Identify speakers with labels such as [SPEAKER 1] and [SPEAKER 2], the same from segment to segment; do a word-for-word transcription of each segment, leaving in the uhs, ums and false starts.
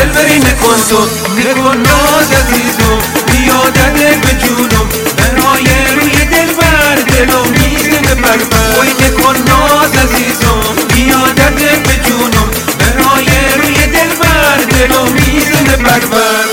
[SPEAKER 1] دل بری نکن تو نکن ناز عزیزم بیادت به جونم برای روی دل بر دلم میزنه بربر وای نکن ناز عزیزم بیادت به جونم برای روی دل بر دلم میزنه بربر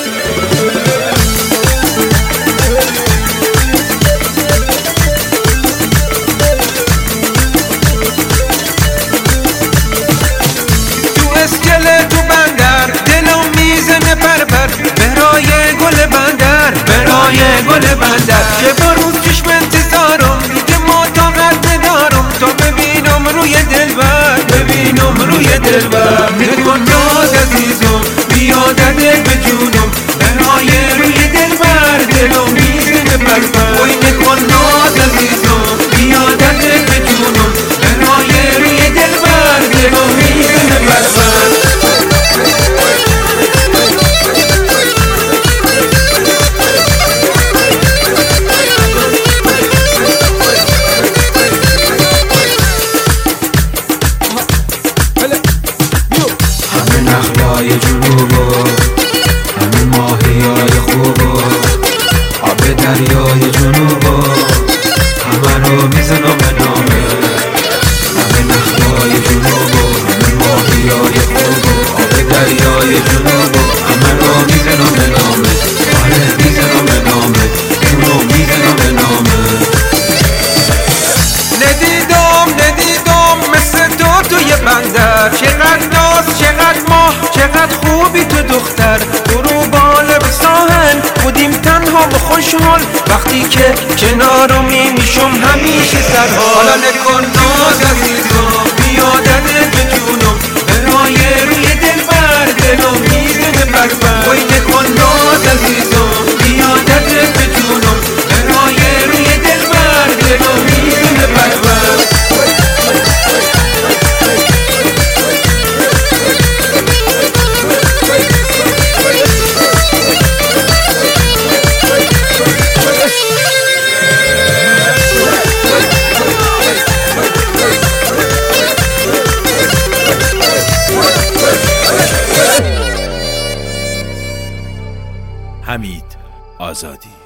[SPEAKER 1] تو بندر دلم میزنه بربر برای گل بندر برای گل بندر که با روز چشم انتظارم دیگه ما طاقت ندارم تا ببینم روی دلبر ببینم روی دلبر نکن ناز عزیزم بیادت به جونم برای روی دلبر دلم میزنه بربر وای نکن ناز عزیزم بیادت به جونم برای روی دلبر دلم میزنه بربر نخلای جنوبا همه ماهیای خوبا آب دریای جنوبا همه رو میزنم به نامه همه نخلای جنوبا همه ماهیای خوبا آب دریای جنوبا همه رو میزنم به نامه آره میزنم به نامه جنوب میزنم به نامه ندیدم ندیدم مثل تو توی بندر چقدر ناز چقدر ماه چقدر خوبی تو دختر برو بالا به ساحل بودیم تنها و خوشحال وقتی که کنارمی میشم همیشه سرحال حالا نکن ناز عزیزم بیادت به جونم برای روی دل بر دلم میزنه بربر وای نکن ناز عزیزم بیادت به جونم برای روی دل بر دلم میزنه بربر
[SPEAKER 2] حمید آزادی.